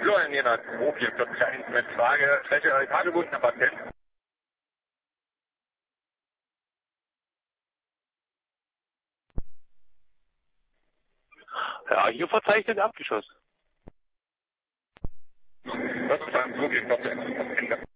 Florian Jenert, 2441 mit Frage, Fläche tagebundener Patient. Ja, hier verzeichnet abgeschossen. Das ist ein Flugzeug, Patient.